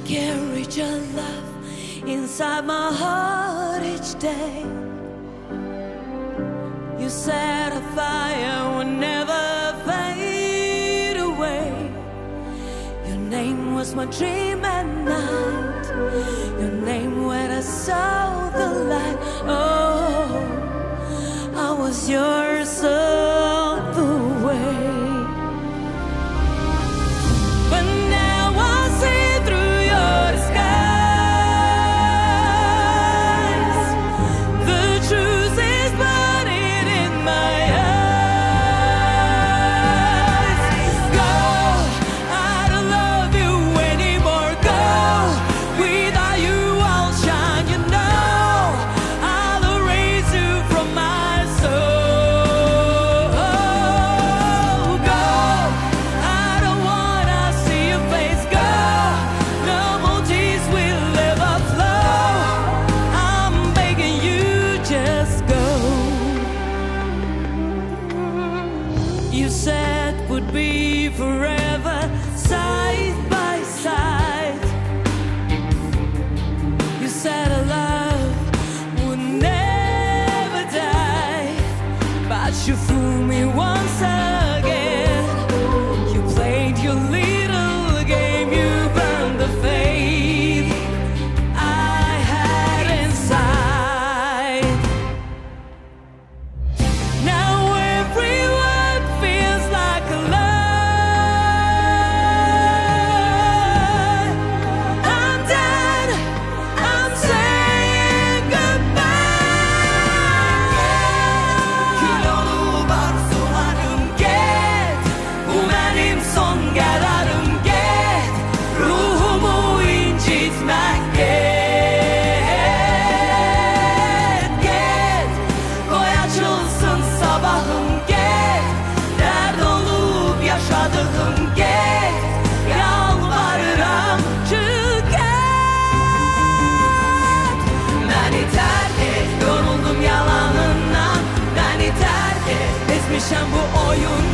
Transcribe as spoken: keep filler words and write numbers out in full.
carry your love inside my heart each day. You set a fire will never fade away. Your name was my dream at night. Your name when I saw the light. Oh, I was yours all the way. You said would be forever side by side. You said our love would never die, but you fooled me once again. You played your little game, you burned the faith I had inside. Now bu oyun